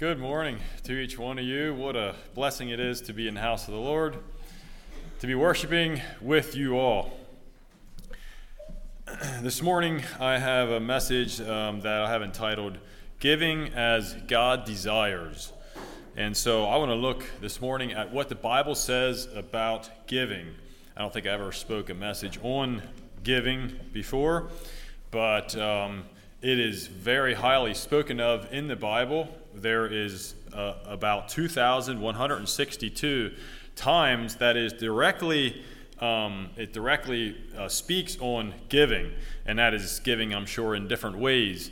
Good morning to each one of you. What a blessing it is to be in the house of the Lord, to be worshiping with you all. This morning I have a message that I have entitled, Giving as God Desires. And so I want to look this morning at what the Bible says about giving. I don't think I ever spoke a message on giving before, but it is very highly spoken of in the Bible. There is about 2,162 times that is directly speaks on giving, and that is giving, I'm sure, in different ways.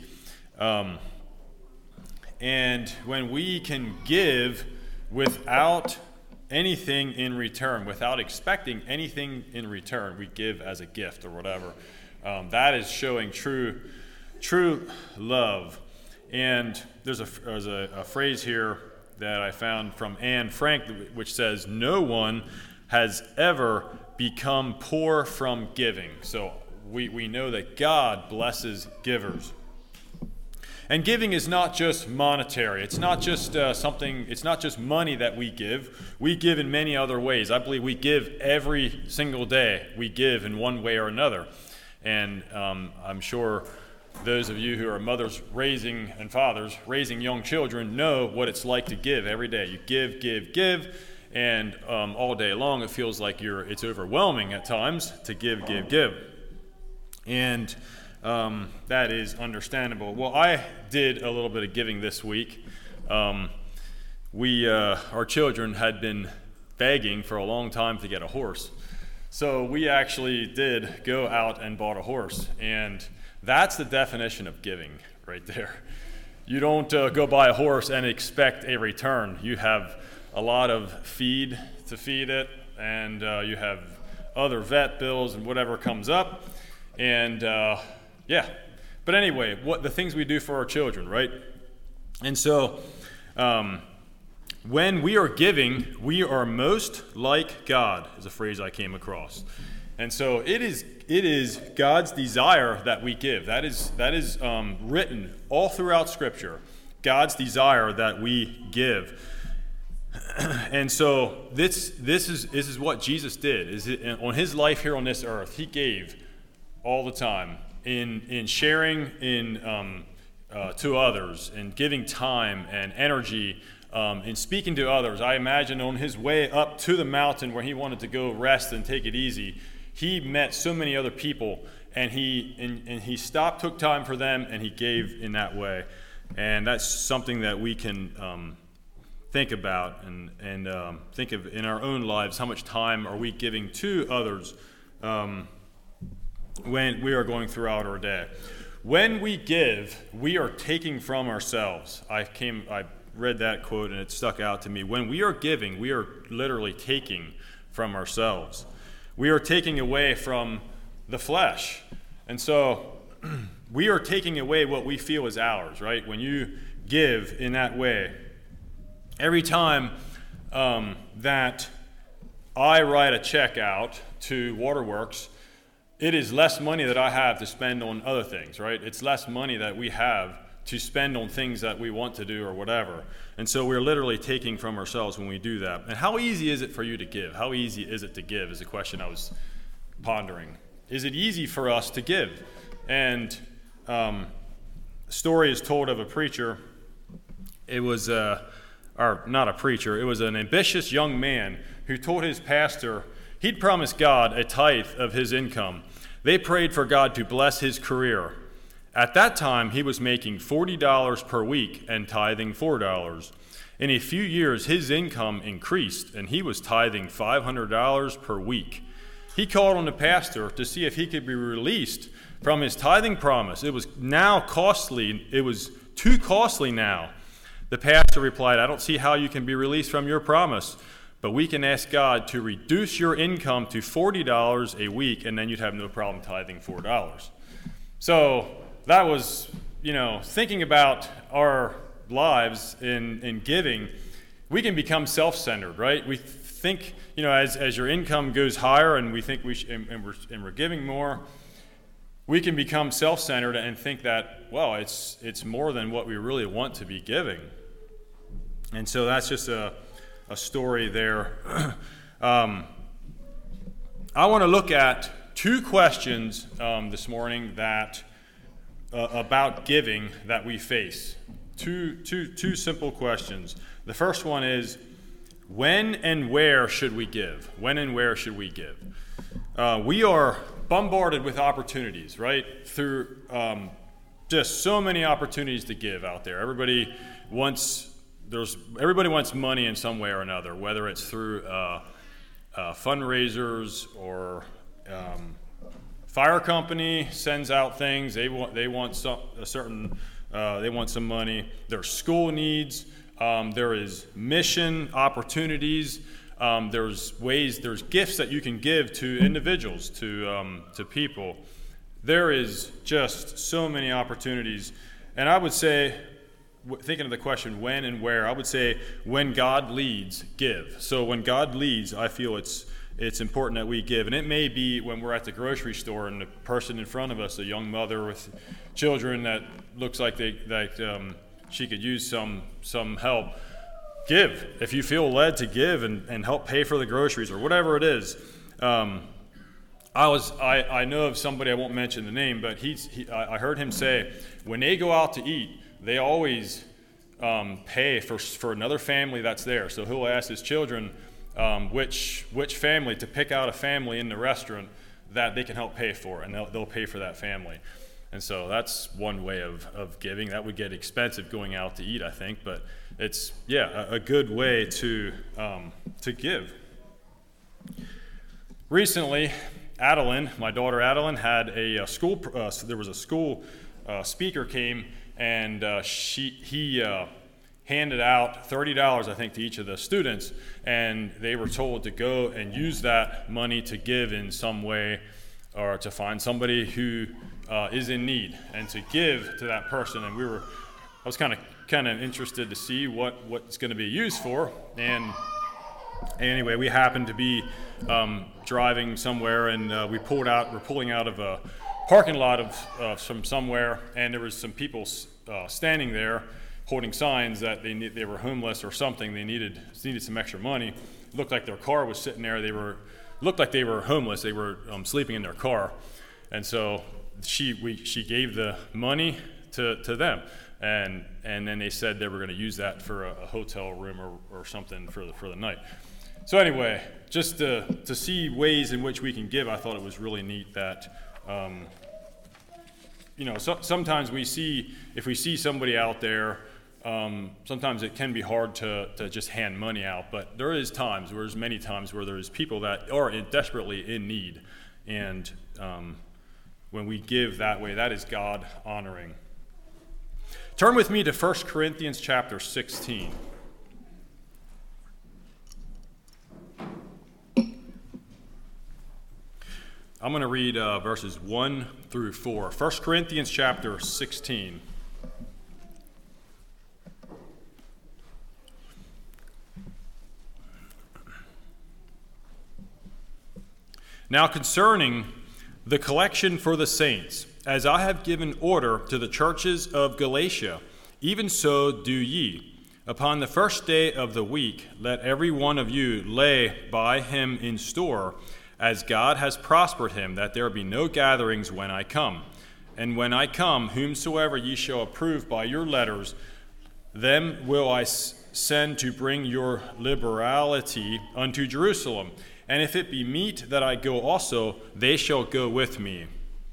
And when we can give without anything in return, without expecting anything in return, we give as a gift or whatever. That is showing true love. And there's a phrase here that I found from Anne Frank, which says, "No one has ever become poor from giving." So we know that God blesses givers. And giving is not just monetary. It's not just it's not just money that we give. We give in many other ways. I believe we give every single day. We give in one way or another. And I'm sure those of you who are mothers and fathers raising young children know what it's like to give every day. You give, and all day long it feels like it's overwhelming at times to give. And that is understandable. Well, I did a little bit of giving this week. Our children had been begging for a long time to get a horse. So we actually did go out and bought a horse. And that's the definition of giving right there. You don't go buy a horse and expect a return. You have a lot of feed to feed it, and you have other vet bills and whatever comes up. And but anyway, what the things we do for our children, right? And so when we are giving, we are most like God, is a phrase I came across. And so it is God's desire that we give. That is written all throughout Scripture. God's desire that we give. And so this is what Jesus did. On his life here on this earth, he gave all the time in sharing to others, and giving time and energy, in speaking to others. I imagine on his way up to the mountain where he wanted to go rest and take it easy, he met so many other people, and he stopped, took time for them, and he gave in that way. And that's something that we can think about and think of in our own lives. How much time are we giving to others when we are going throughout our day? When we give, we are taking from ourselves. I read that quote and it stuck out to me. When we are giving, we are literally taking from ourselves. We are taking away from the flesh. And so we are taking away what we feel is ours, right? When you give in that way, every time that I write a check out to Waterworks, it is less money that I have to spend on other things, right? It's less money that we have to spend on things that we want to do or whatever. And so we're literally taking from ourselves when we do that. And how easy is it for you to give? How easy is it to give is a question I was pondering. Is it easy for us to give? And a story is told of a preacher. It was, not a preacher, it was an ambitious young man who told his pastor he'd promised God a tithe of his income. They prayed for God to bless his career. At that time, he was making $40 per week and tithing $4. In a few years, his income increased, and he was tithing $500 per week. He called on the pastor to see if he could be released from his tithing promise. It was now costly. It was too costly now. The pastor replied, "I don't see how you can be released from your promise, but we can ask God to reduce your income to $40 a week, and then you'd have no problem tithing $4. So that was, thinking about our lives in giving, we can become self-centered, right? We think, as your income goes higher and we think we're giving more, we can become self-centered and think that, well, it's more than what we really want to be giving. And so that's just a story there. I want to look at two questions this morning that about giving that we face. Two simple questions. The first one is, when and where should we give? When and where should we give? We are bombarded with opportunities, right? Through just so many opportunities to give out there. Everybody wants money in some way or another, whether it's through fundraisers or fire company sends out things. They want some money. There's school needs. There is mission opportunities. There's gifts that you can give to individuals, to people. There is just so many opportunities. And I would say, thinking of the question when and where, I would say when God leads, give. So when God leads, I feel it's important that we give. And it may be when we're at the grocery store and the person in front of us, a young mother with children that looks like she could use some help. Give. If you feel led to give and help pay for the groceries or whatever it is. I know of somebody, I won't mention the name, but I heard him say when they go out to eat, they always pay for another family that's there. So he'll ask his children which family, to pick out a family in the restaurant that they can help pay for, and they'll pay for that family. And so that's one way of giving. That would get expensive going out to eat, I think, but it's a good way to give. Recently, Adeline, my daughter Adeline, had a school. There was a school speaker came, and he handed out $30, I think, to each of the students, and they were told to go and use that money to give in some way, or to find somebody who is in need, and to give to that person. And I was kind of interested to see what it's going to be used for. And anyway, we happened to be driving somewhere, and we're pulling out of a parking lot from somewhere, and there was some people standing there holding signs that they were homeless or something. They needed some extra money. It looked like their car was sitting there. Looked like they were homeless. They were sleeping in their car, and so she gave the money to them, and then they said they were going to use that for a hotel room or something for the night. So anyway, just to see ways in which we can give, I thought it was really neat that sometimes if we see somebody out there. Sometimes it can be hard to just hand money out, but there's many times where there's people that are desperately in need, and when we give that way, that is God honoring. Turn with me to 1 Corinthians chapter 16. I'm going to read verses 1 through 4. 1 Corinthians chapter 16. Now concerning the collection for the saints, as I have given order to the churches of Galatia, even so do ye. Upon the first day of the week, let every one of you lay by him in store, as God has prospered him, that there be no gatherings when I come. And when I come, whomsoever ye shall approve by your letters, them will I send to bring your liberality unto Jerusalem. And if it be meet that I go also, they shall go with me.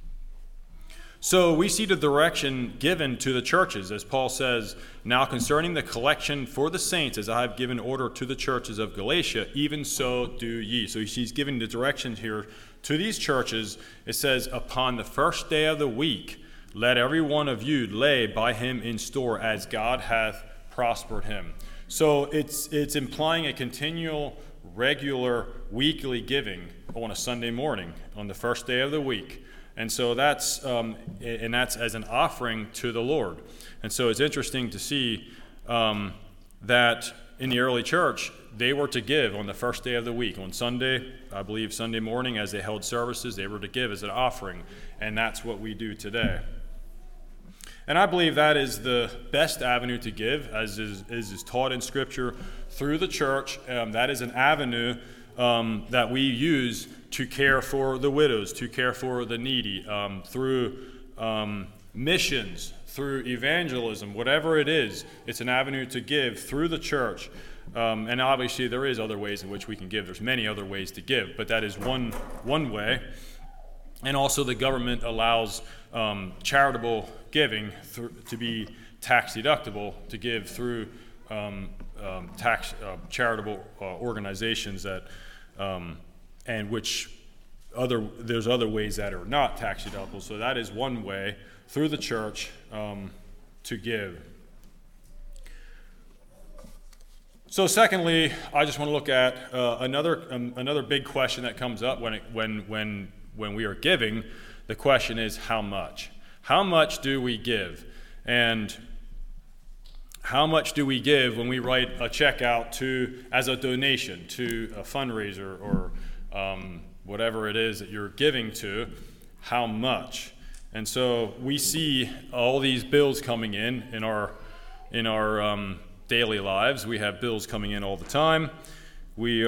So we see the direction given to the churches, as Paul says, now concerning the collection for the saints, as I have given order to the churches of Galatia, even so do ye. So he's giving the direction here to these churches. It says, upon the first day of the week, let every one of you lay by him in store, as God hath prospered him. So it's implying a continual, regular, weekly giving on a Sunday morning, on the first day of the week. And so that's as an offering to the Lord. And so it's interesting to see that in the early church, they were to give on the first day of the week. On Sunday, I believe Sunday morning, as they held services, they were to give as an offering. And that's what we do today. And I believe that is the best avenue to give, as is taught in Scripture through the church. That is an avenue that we use to care for the widows, to care for the needy, through missions, through evangelism, whatever it is. It's an avenue to give through the church. And obviously there is other ways in which we can give. There's many other ways to give, but that is one way. And also the government allows charitable giving to be tax deductible, to give through charitable organizations that and which there's other ways that are not tax deductible. So that is one way through the church to give. So secondly, I just want to look at another big question that comes up when we are giving. The question is how much? How much do we give? And how much do we give when we write a check out as a donation to a fundraiser or whatever it is that you're giving to? How much? And so we see all these bills coming in our daily lives. We have bills coming in all the time. We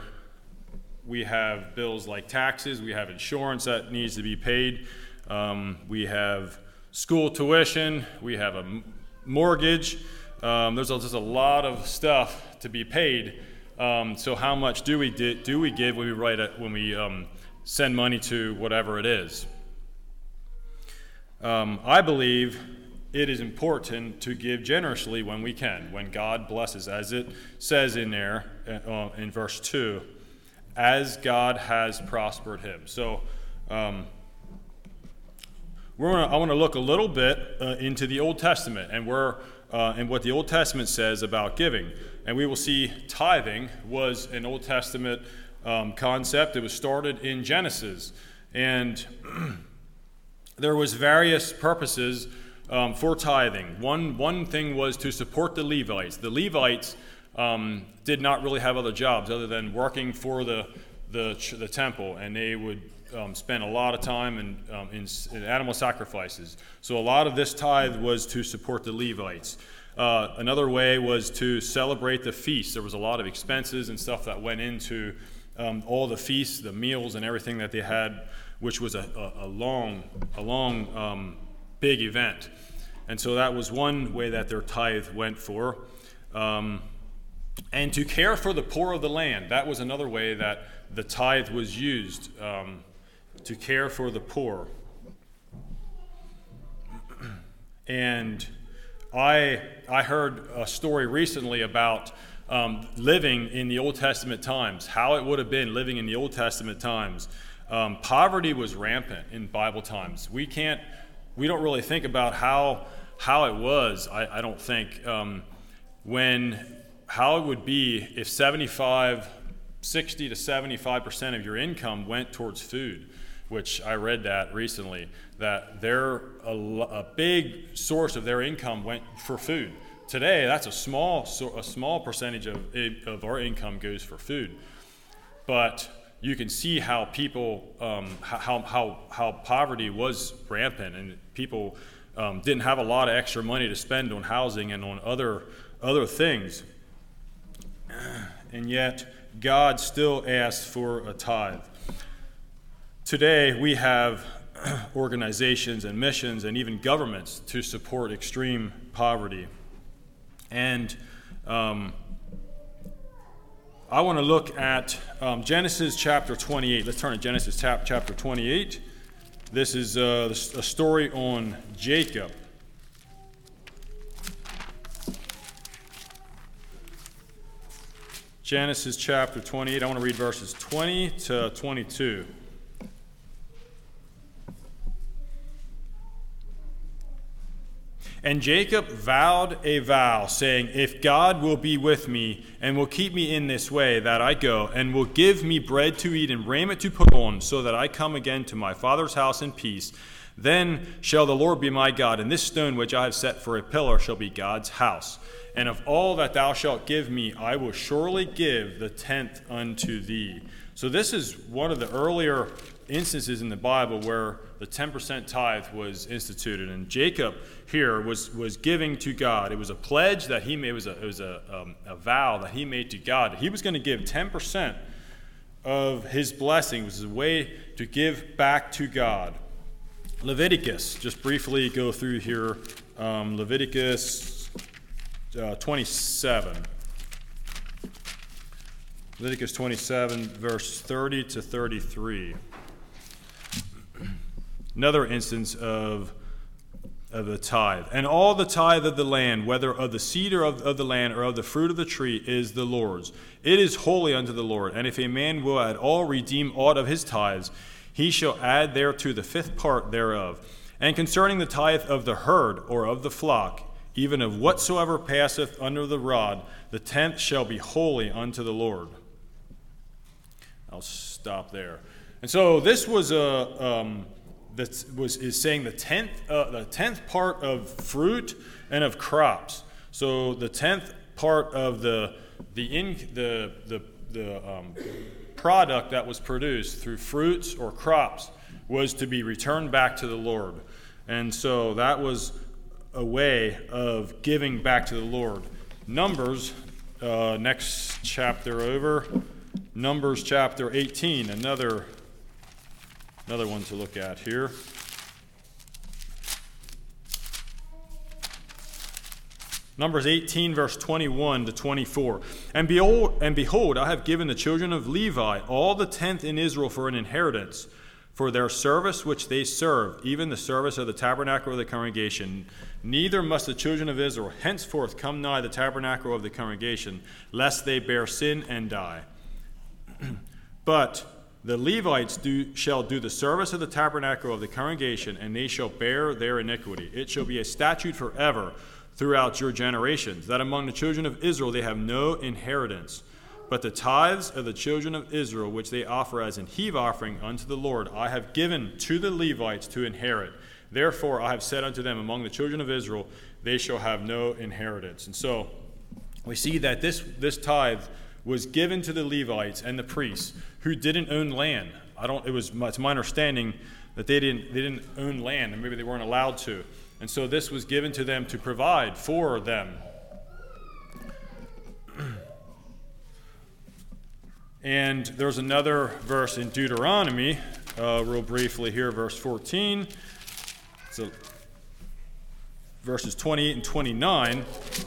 have bills like taxes. We have insurance that needs to be paid. We have school tuition. We have a mortgage. There's just a lot of stuff to be paid. So how much do we give when we send money to whatever it is? I believe it is important to give generously when we can, when God blesses, as it says in there in verse 2, as God has prospered him. So I want to look a little bit into the Old Testament and what the Old Testament says about giving. And we will see tithing was an Old Testament concept. It was started in Genesis. And there was various purposes for tithing. One thing was to support the Levites. The Levites did not really have other jobs other than working for the temple, and they would spend a lot of time in animal sacrifices. So a lot of this tithe was to support the Levites. Another way was to celebrate the feasts. There was a lot of expenses and stuff that went into all the feasts, the meals, and everything that they had, which was a long big event. And so that was one way that their tithe went for. And to care for the poor of the land, that was another way that the tithe was used, to care for the poor. And I heard a story recently about living in the Old Testament times, how it would have been living in the Old Testament times. Poverty was rampant in Bible times. We don't really think about how it was, I don't think, how it would be if 60 to 75% of your income went towards food, which I read that recently, that a big source of their income went for food. Today, that's a small percentage of our income goes for food. But you can see how people, how poverty was rampant, and people didn't have a lot of extra money to spend on housing and on other things. And yet, God still asks for a tithe. Today, we have organizations and missions and even governments to support extreme poverty. And I want to look at Genesis chapter 28. Let's turn to Genesis chapter 28. This is a story on Jacob. Genesis chapter 28. I want to read verses 20 to 22. And Jacob vowed a vow, saying, if God will be with me, and will keep me in this way that I go, and will give me bread to eat and raiment to put on, so that I come again to my father's house in peace, then shall the Lord be my God, and this stone which I have set for a pillar shall be God's house. And of all that thou shalt give me, I will surely give the tenth unto thee. So this is one of the earlier instances in the Bible where the 10% tithe was instituted. And Jacob here was giving to God. It was a pledge that he made. It was a vow that he made to God. He was going to give 10% of his blessing, which is a way to give back to God. Leviticus, just briefly go through here. Leviticus 27. Leviticus 27, verse 30 to 33. Another instance of the tithe. And all the tithe of the land, whether of the seed or of the land or of the fruit of the tree, is the Lord's. It is holy unto the Lord. And if a man will at all redeem aught of his tithes, he shall add thereto the fifth part thereof. And concerning the tithe of the herd or of the flock, even of whatsoever passeth under the rod, the tenth shall be holy unto the Lord. I'll stop there. And so this was is saying the tenth part of fruit and of crops. So the 10th part of the product that was produced through fruits or crops was to be returned back to the Lord. And so that was a way of giving back to the Lord. Numbers, next chapter over, Numbers chapter 18, another one to look at here. Numbers 18, verse 21 to 24. And behold, I have given the children of Levi all the tenth in Israel for an inheritance, for their service which they serve, even the service of the tabernacle of the congregation. Neither must the children of Israel henceforth come nigh the tabernacle of the congregation, lest they bear sin and die. But the Levites shall do the service of the tabernacle of the congregation, and they shall bear their iniquity. It shall be a statute forever throughout your generations, that among the children of Israel they have no inheritance. But the tithes of the children of Israel, which they offer as an heave offering unto the Lord, I have given to the Levites to inherit. Therefore I have said unto them, among the children of Israel, they shall have no inheritance. And so we see that this tithe was given to the Levites and the priests who didn't own land. It's my understanding that they didn't own land, and maybe they weren't allowed to. And so this was given to them to provide for them. And there's another verse in Deuteronomy, real briefly here, verse 14. So verses 28 and 29.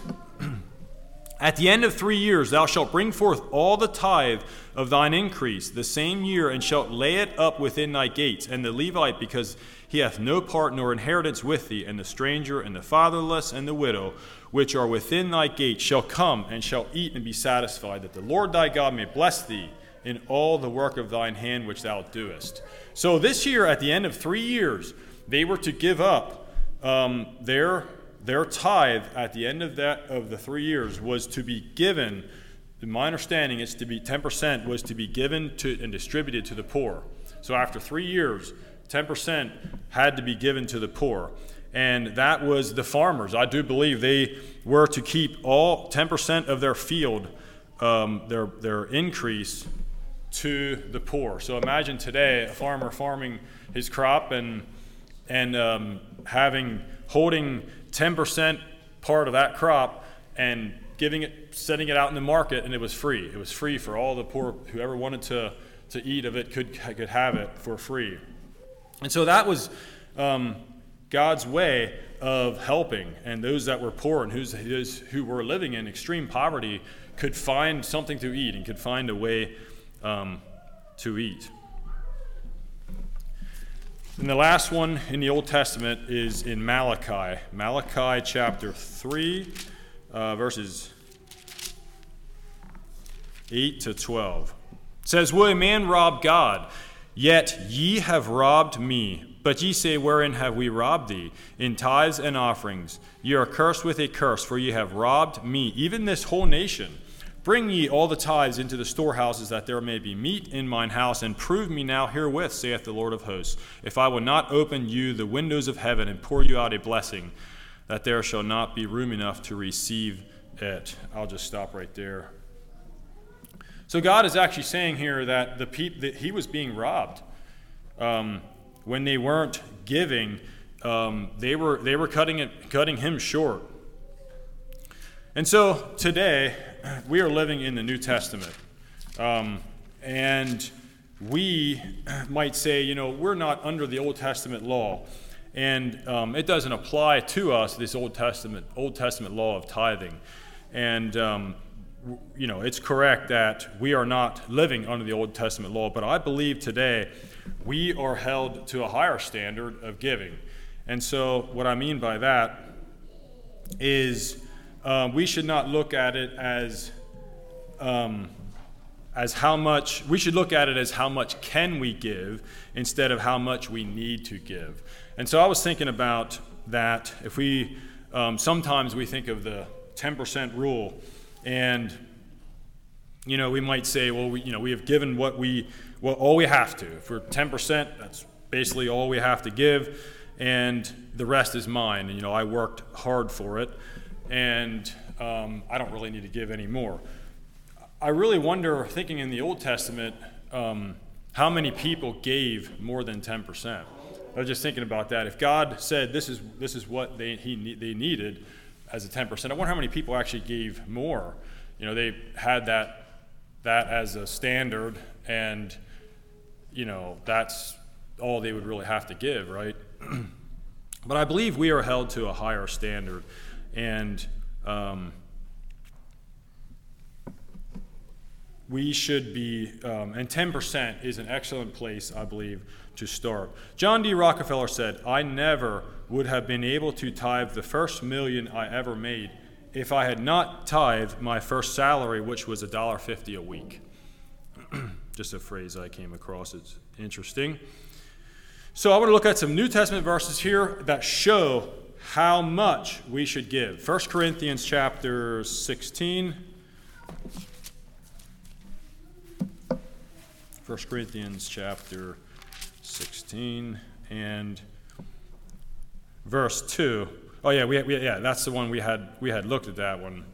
At the end of 3 years thou shalt bring forth all the tithe of thine increase the same year, and shalt lay it up within thy gates. And the Levite, because he hath no part nor inheritance with thee, and the stranger, and the fatherless, and the widow, which are within thy gates, shall come and shall eat and be satisfied, that the Lord thy God may bless thee in all the work of thine hand which thou doest. So this year, at the end of 3 years, they were to give up their tithe. At the end of the 3 years was to be given. In my understanding, it's to be 10% was to be given to and distributed to the poor. So after 3 years, 10% had to be given to the poor, and that was the farmers. I do believe they were to keep all 10% of their field, their increase, to the poor. So imagine today a farmer farming his crop and holding 10% part of that crop and setting it out in the market, and it was free. It was free for all the poor. Whoever wanted to eat of it could have it for free. And so that was God's way of helping, and those that were poor and who were living in extreme poverty could find something to eat and could find a way to eat. And the last one in the Old Testament is in Malachi. Malachi chapter 3, verses 8 to 12. It says, Will a man rob God? Yet ye have robbed me. But ye say, Wherein have we robbed thee? In tithes and offerings. Ye are cursed with a curse, for ye have robbed me, even this whole nation. Bring ye all the tithes into the storehouses, that there may be meat in mine house, and prove me now herewith, saith the Lord of hosts, if I will not open you the windows of heaven and pour you out a blessing, that there shall not be room enough to receive it. I'll just stop right there. So God is actually saying here that that he was being robbed. when they weren't giving, they were cutting him short. And so today, we are living in the New Testament. And we might say, we're not under the Old Testament law. And it doesn't apply to us, this Old Testament law of tithing. And, it's correct that we are not living under the Old Testament law, but I believe today we are held to a higher standard of giving. And so what I mean by that is we should not look at it as how much, we should look at it as how much can we give instead of how much we need to give. And so I was thinking about that. If we, sometimes we think of the 10% rule, and, we might say, well, we have given all we have to. If we're 10%, that's basically all we have to give, and the rest is mine. And, I worked hard for it, and I don't really need to give any more. I really wonder, thinking in the Old Testament, how many people gave more than 10%. I was just thinking about that. If God said this is what they needed as a 10%, I wonder how many people actually gave more. They had that as a standard, and that's all they would really have to give, right? But I believe we are held to a higher standard, and we should be, and 10% is an excellent place, I believe, to start. John D. Rockefeller said, "I never would have been able to tithe the first million I ever made if I had not tithed my first salary, which was $1.50 a week." Just a phrase I came across. It's interesting. So I want to look at some New Testament verses here that show how much we should give. 1 Corinthians chapter 16. 1 Corinthians chapter 16 and verse 2. Oh yeah, that's the one we had looked at that one.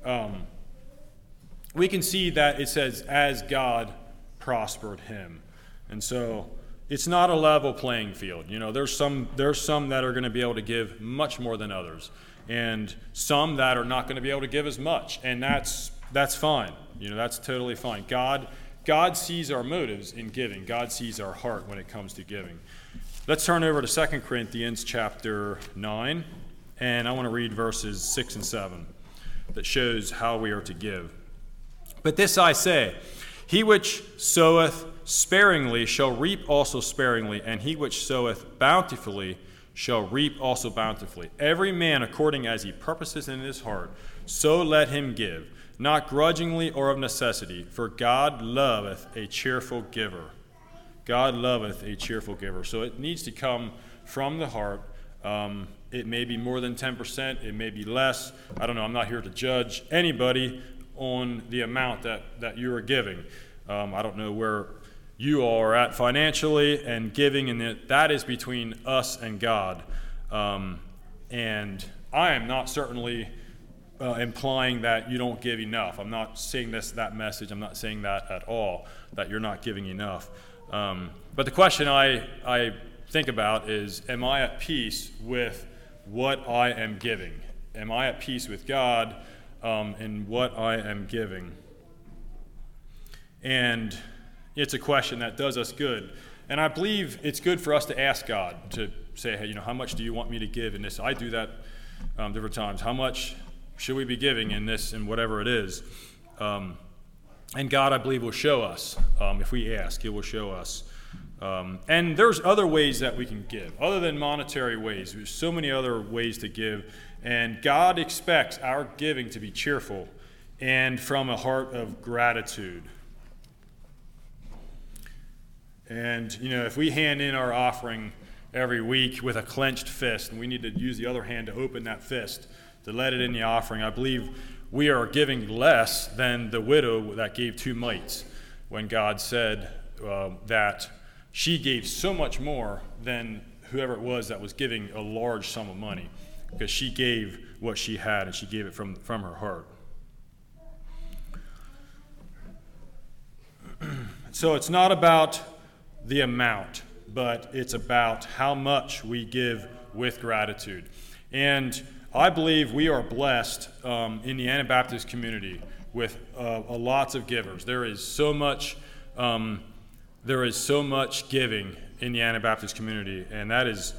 We can see that it says, "as God prospered him," and so it's not a level playing field. There's some that are going to be able to give much more than others, and some that are not going to be able to give as much, and that's fine. That's totally fine. God sees our motives in giving. God sees our heart when it comes to giving. Let's turn over to 2 Corinthians chapter 9, and I want to read verses 6 and 7 that shows how we are to give. "But this I say, he which soweth sparingly shall reap also sparingly, and he which soweth bountifully shall reap also bountifully. Every man according as he purposes in his heart, so let him give, not grudgingly or of necessity, for God loveth a cheerful giver." God loveth a cheerful giver. So it needs to come from the heart. It may be more than 10%. It may be less. I don't know. I'm not here to judge anybody on the amount that you are giving. I don't know where you all are at financially and giving, and that is between us and God. And I am not certainly implying that you don't give enough. I'm not saying that message. I'm not saying that at all, that you're not giving enough. But the question I think about is, am I at peace with what I am giving? Am I at peace with God in what I am giving? And it's a question that does us good. And I believe it's good for us to ask God, to say, hey, how much do you want me to give in this? I do that different times. How much should we be giving in this and whatever it is? And God, I believe, will show us. If we ask, He will show us. And there's other ways that we can give, other than monetary ways. There's so many other ways to give. And God expects our giving to be cheerful and from a heart of gratitude. And, if we hand in our offering every week with a clenched fist, and we need to use the other hand to open that fist, to let it in the offering, I believe we are giving less than the widow that gave 2 mites, when God said that she gave so much more than whoever it was that was giving a large sum of money, because she gave what she had, and she gave it from her heart. So it's not about the amount. but it's about how much we give with gratitude. And I believe we are blessed in the Anabaptist community with lots of givers. There is so much giving in the Anabaptist community, and that is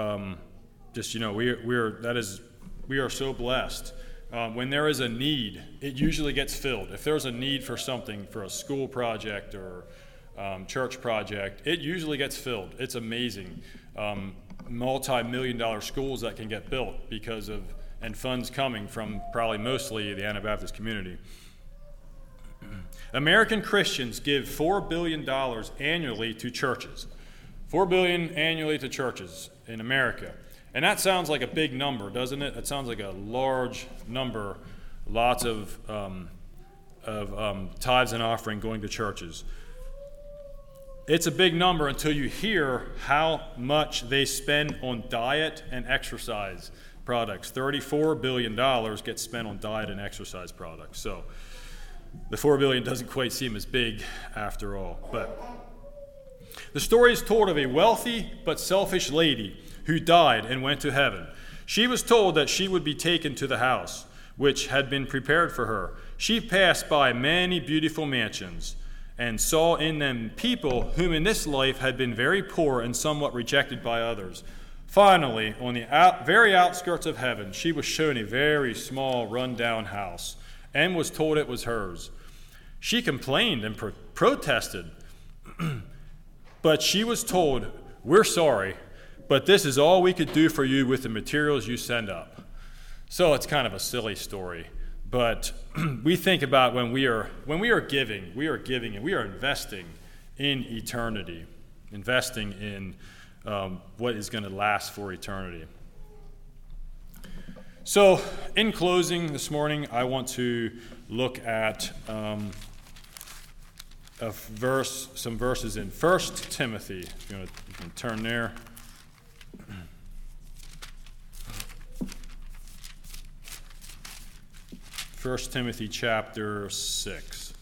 we are so blessed. When there is a need, it usually gets filled. If there's a need for something, for a school project or church project, it usually gets filled. It's amazing. Multi-million-dollar schools that can get built and funds coming from probably mostly the Anabaptist community. American Christians give $4 billion annually to churches. $4 billion annually to churches in America. And that sounds like a big number, doesn't it? It sounds like a large number, lots of tithes and offering going to churches. It's a big number until you hear how much they spend on diet and exercise products. $34 billion gets spent on diet and exercise products. So the $4 billion doesn't quite seem as big after all. But the story is told of a wealthy but selfish lady who died and went to heaven. She was told that she would be taken to the house, which had been prepared for her. She passed by many beautiful mansions and saw in them people whom in this life had been very poor and somewhat rejected by others. Finally, on the very outskirts of heaven, she was shown a very small, run-down house and was told it was hers. She complained and protested, but she was told, "We're sorry, but this is all we could do for you with the materials you send up." So it's kind of a silly story, but we think about when we are giving and we are investing in eternity, investing in what is going to last for eternity. So in closing this morning, I want to look at some verses in 1 Timothy. If you can turn there. 1 Timothy chapter 6.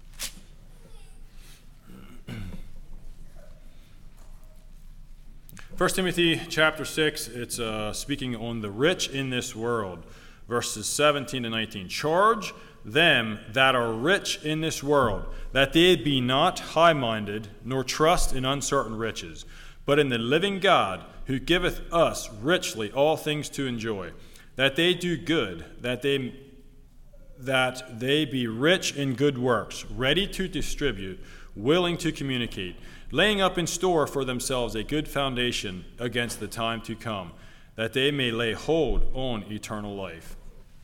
First Timothy chapter 6, it's speaking on the rich in this world, verses 17 to 19. Charge them that are rich in this world, that they be not high-minded, nor trust in uncertain riches, but in the living God, who giveth us richly all things to enjoy, that they do good, that they be rich in good works, ready to distribute, willing to communicate, laying up in store for themselves a good foundation against the time to come, that they may lay hold on eternal life.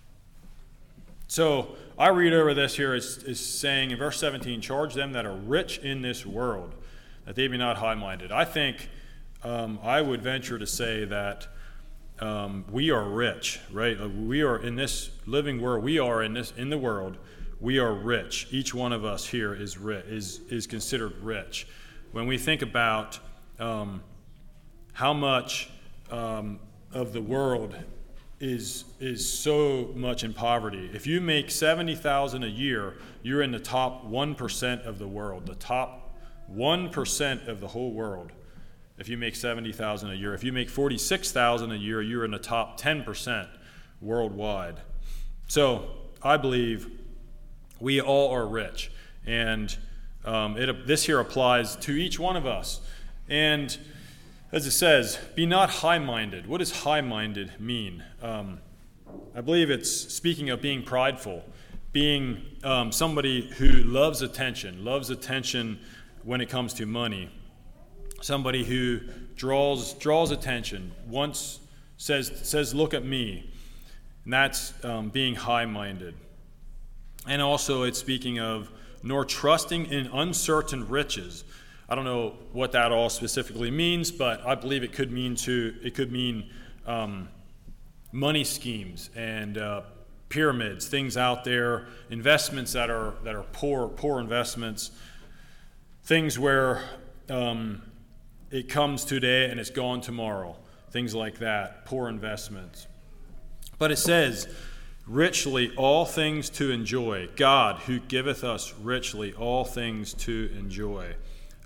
So I read over this here is saying in verse 17, charge them that are rich in this world, that they be not high-minded. I think I would venture to say that we are rich, right? We are in this living world. We are in the world. We are rich. Each one of us here is rich, is considered rich. When we think about how much of the world is so much in poverty. If you make $70,000 a year, you're in the top 1% of the world, the top 1% of the whole world. If you make $70,000 a year, if you make $46,000 a year, you're in the top 10% worldwide. So I believe we all are rich, and this here applies to each one of us. And as it says, be not high-minded. What does high-minded mean? I believe it's speaking of being prideful, being somebody who loves attention when it comes to money. Somebody who draws attention, once says, look at me. And that's being high-minded. And also it's speaking of nor trusting in uncertain riches. I don't know what that all specifically means, but I believe it could mean money schemes and pyramids, things out there, investments that are poor investments, things where it comes today and it's gone tomorrow, things like that, poor investments. But it says, richly all things to enjoy. God, who giveth us richly all things to enjoy.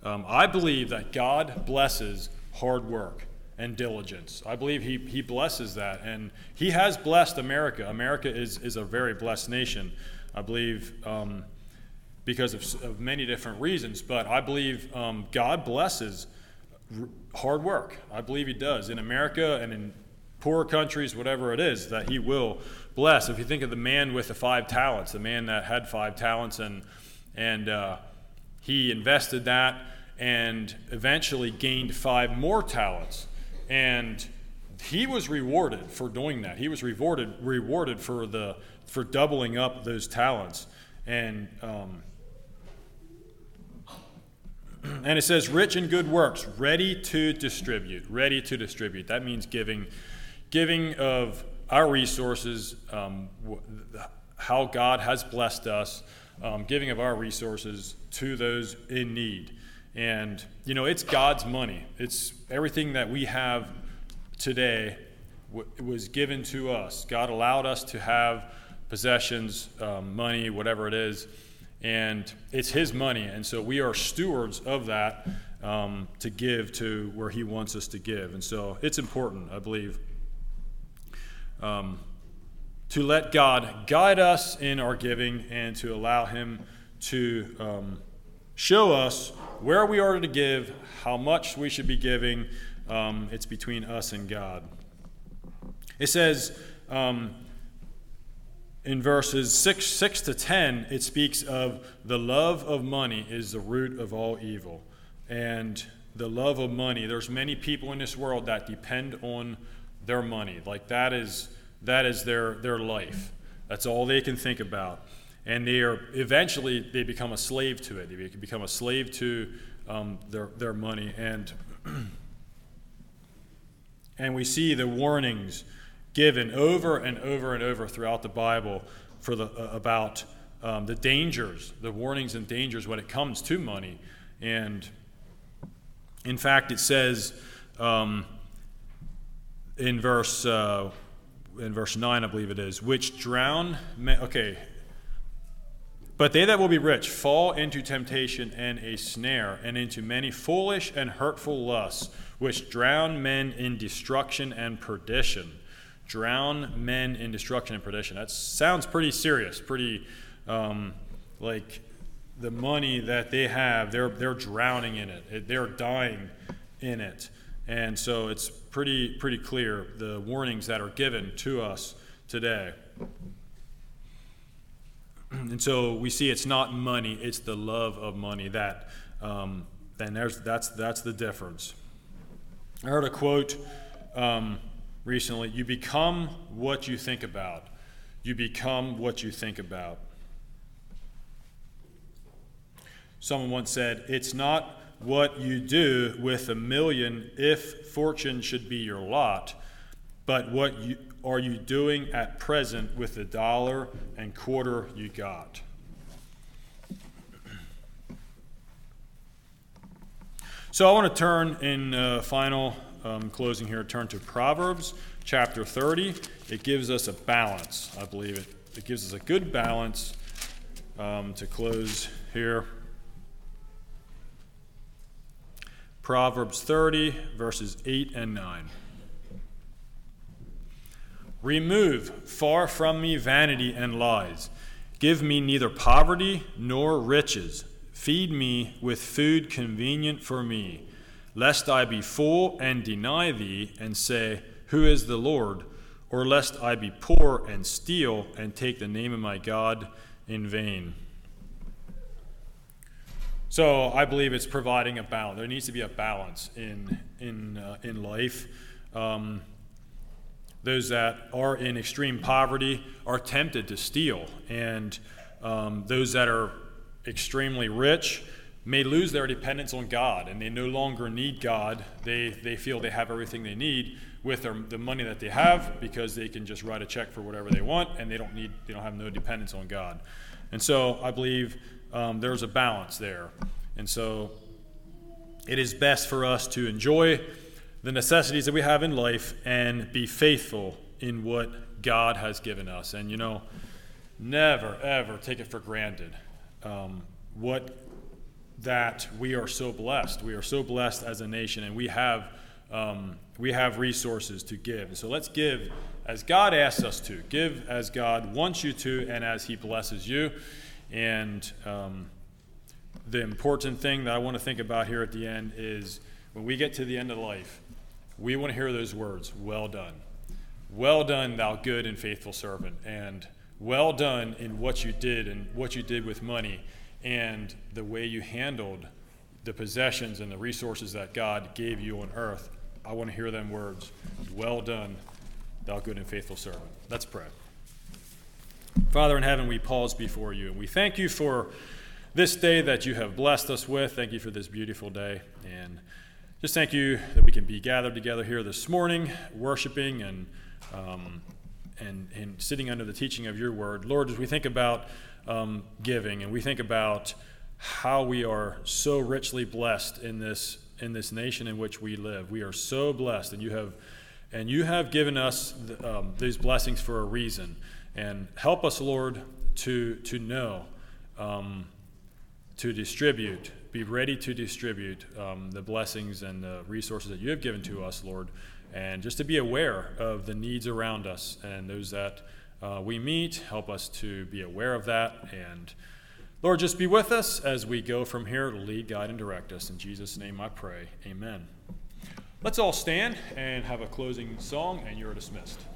I believe that God blesses hard work and diligence. I believe he blesses that, and he has blessed America. America is a very blessed nation, I believe, because of many different reasons, but I believe God blesses hard work. I believe he does in America and in poorer countries, whatever it is, that he will bless. If you think of the man with the 5 talents, the man that had 5 talents, and he invested that and eventually gained 5 more talents, and he was rewarded for doing that. He was rewarded for doubling up those talents, and it says, rich in good works, ready to distribute. Ready to distribute. That means giving of our resources, how God has blessed us, giving of our resources to those in need. And, it's God's money. It's everything that we have today was given to us. God allowed us to have possessions, money, whatever it is, and it's his money. And so we are stewards of that to give to where he wants us to give. And so it's important, I believe, to let God guide us in our giving and to allow him to show us where we are to give, how much we should be giving. It's between us and God. It says in verses 6 to 10, it speaks of the love of money is the root of all evil. And the love of money, there's many people in this world that depend on their money. Like that is their life. That's all they can think about. And eventually they become a slave to it. They become a slave to their money. And we see the warnings given over and over and over throughout the Bible about the dangers, the warnings and dangers when it comes to money. And in fact, it says in verse 9, I believe it is, which drown men. Okay. But they that will be rich fall into temptation and a snare, and into many foolish and hurtful lusts, which drown men in destruction and perdition. Drown men in destruction and perdition. That sounds pretty serious, pretty like the money that they have, they're drowning in it. They're dying in it. And so it's pretty clear the warnings that are given to us today. And so we see it's not money, it's the love of money that's the difference. I heard a quote recently, you become what you think about. You become what you think about. Someone once said, it's not what you do with $1 million if fortune should be your lot, but what are you doing at present with the $1.25 you got? So I want to turn in final closing here, turn to Proverbs chapter 30. It gives us a balance, I believe. It gives us a good balance to close here. Proverbs 30, verses 8 and 9. Remove far from me vanity and lies. Give me neither poverty nor riches. Feed me with food convenient for me, lest I be full and deny thee and say, who is the Lord? Or lest I be poor and steal and take the name of my God in vain. So I believe it's providing a balance. There needs to be a balance in life. Those that are in extreme poverty are tempted to steal, and those that are extremely rich may lose their dependence on God, and they no longer need God. They feel they have everything they need with the money that they have because they can just write a check for whatever they want, and they don't have no dependence on God. And so I believe there's a balance there. And so it is best for us to enjoy the necessities that we have in life and be faithful in what God has given us. And, never, ever take it for granted what that we are so blessed. We are so blessed as a nation, and we have resources to give. And so let's give as God asks us to. Give as God wants you to, and as He blesses you. And the important thing that I want to think about here at the end is when we get to the end of life, we want to hear those words, well done. Well done, thou good and faithful servant. And well done in what you did and what you did with money and the way you handled the possessions and the resources that God gave you on earth. I want to hear them words, well done, thou good and faithful servant. Let's pray. Father in heaven, we pause before you, and we thank you for this day that you have blessed us with. Thank you for this beautiful day, and just thank you that we can be gathered together here this morning, worshiping and sitting under the teaching of your word. Lord, as we think about giving, and we think about how we are so richly blessed in this nation in which we live, we are so blessed, and you have given us these blessings for a reason. And help us, Lord, to know, to distribute, be ready to distribute the blessings and the resources that you have given to us, Lord, and just to be aware of the needs around us and those that we meet. Help us to be aware of that. And Lord, just be with us as we go from here to lead, guide, and direct us. In Jesus' name I pray. Amen. Let's all stand and have a closing song, and you're dismissed.